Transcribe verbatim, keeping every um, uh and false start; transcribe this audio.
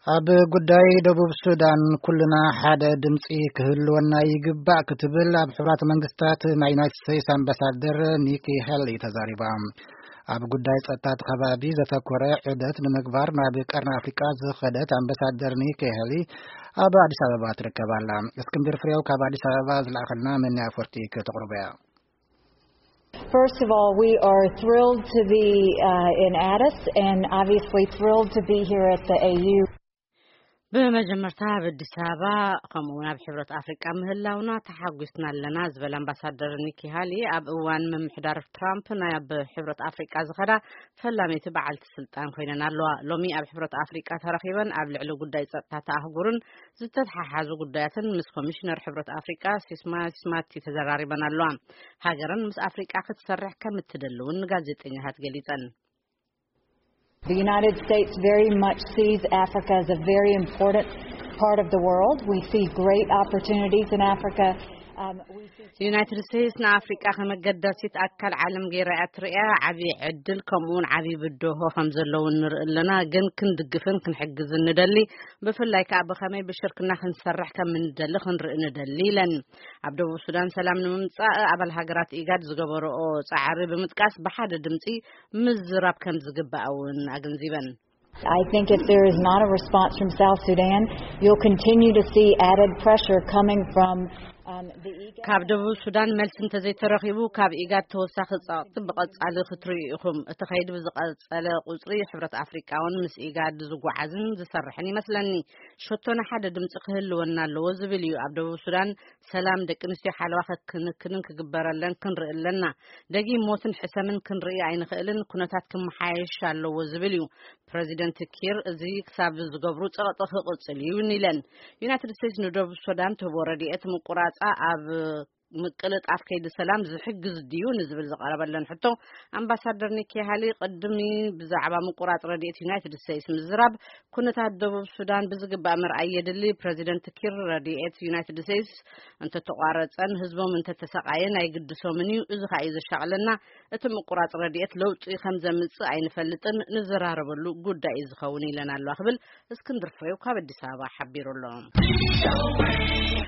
ኣብ ጉዳይ ደቡብ ሱዳን ኩልና ሓደ ድምጺ ክህልወና ይግባእ ክትብል ኣብ ሕብራት መንግስታት ናይ ዩናይትድ ስቴትስ ኣምባሳደር ኒኪ ሄሊ ተዛሪባ። ኣብ ጉዳይ ጸጥታ ከባቢ ዘተኮረ ዑደት ንምግባር ናብ ቀርኒ ኣፍሪቃ ዝኸደት ኣምባሳደር ኒኪ ሄሊ ኣብ አዲስ አበባ ትርከብ ኣላ። እስክንድር ፍሬው ካብ አዲስ አበባ ዝለኣኸልና መን ኣፈርቲ ከተቕርበያ። First of all, we are thrilled to be uh, in Addis and obviously thrilled to be here at the A U. በመጀመርታ በአዲስ አበባ ከመሆን ኣብ ሕብረት አፍሪቃ ምህላውና ተሓጉስና ለና ዝበል አምባሳደር ኒኪ ሄሊ ኣብ እዋን ምምሕዳር ትራምፕ ናይ ኣብ ሕብረት አፍሪቃ ዝኸዳ ፈላሜት በዓልቲ ስልጣን ኮይነን ኣለዋ። ሎሚ ኣብ ሕብረት አፍሪቃ ተረኺበን ኣብ ልዕሊ ጉዳይ ጸጥታ ተኣህጉርን ዝተተሓሓዙ ጉዳያትን ምስ ኮሚሽነር ሕብረት አፍሪቃ ሲስማ ሲስማቲ ተዘራሪበን ኣለዋ። ሃገረን ምስ አፍሪቃ ክትሰርሕ ከም እትደልውን ጋዜጠኛታት ገሊጸን። The United States very much sees Africa as a very important part of the world. We see great opportunities in Africa. Um, we see United States na Africa ከመገዳሲት አካል ዓለም ገይራያት ሪያ ዓቢ ዕድል ከምኡን ዓቢ ብድሆ ከም ዘለው ንርኢለና ግን ክንድግፍን ክንሕግዝ እንደሊ ብፍላይ ከዓ በከመይ ብሽርክና ክንሰርሕ ከም እንደሊ ክንርኢ እንደሊ ለን ኣብ ደቡብ ሱዳን ሰላም ንምምጻእ ኣባል ሃገራት ኢጋድ ዝገበረኦ ጻዕሪ ብምጥቃስ በሓደ ድምጺ ምዝራብ ከም ዝግባውን አገንዚበን። I think if there is not a response from South Sudan, you'll continue to see added pressure coming from um, the IGAD. ካብ ደቡብ ሱዳን መልስ እንተዘይተረኺቡ ካብ ኢጋድ ተወሳኺ ጸቕጢ ብቐጻሊ ክትርእይኹም እቲ ኸይዲ ብዝቐጸለ ቁጽሪ ሕብረት አፍሪቃውን ምስ ኢጋድ ዝጓዓዝን ዝሰርሕን ይመስለኒ። ሸቶና ሓደ ድምጺ ክህልወና ኣለዎ ዝብል እዩ። ኣብ ደቡብ ሱዳን ሰላም ደቂ ኣንስትዮ ሓለዋ ክንክንን ክግበረለን ክንርኢ ኣለና። ደጊም ሞትን ሕሰምን ክንርኢ ኣይንኽእልን ኩነታት ክመሓየሽ ኣለዎ ዝብል እዩ። ፕሬዚደንት ኪር እዚ ክሳብ ዝገብሩ ጸቕጢ ክቕጽል እዩ ንብለን። ዩናይትድ ስቴትስ ንደቡብ ሱዳን ትህቦ ረድኤት ምቁራጻ ኣብ ምቅልጥ አፍ ከይዲ ሰላም ዝሕግዝ ድዩ ንዝብል ዝቀረበለን ሕቶ አምባሳደር ኒኪ ሄሊ ቅድሚ ብዛዕባ ምቁራጽ ረድኤት ዩናይትድ ስቴትስ ምዝራብ ኩነታት ደቡብ ሱዳን ብዝግባእ ምርኣይ የድሊ ፕሬዚደንት ኪር ረድኤት ዩናይትድ ስቴትስ እንተ ተቋረጸን ህዝቦም እንተ ተሰቃየን ኣይግድሶምን እዩ እዚ ኸ ይዘሻቅለና እቲ ምቁራጽ ረድኤት ለውጢ ከም ዘምጽእ ኣይንፈልጥን ንዘራረበሉ ጉዳይ ዝኸውን ኢለና ኣሎ ክብል እስክንድር ፍሬው ካብ አዲስ አበባ ሓቢሩሎም።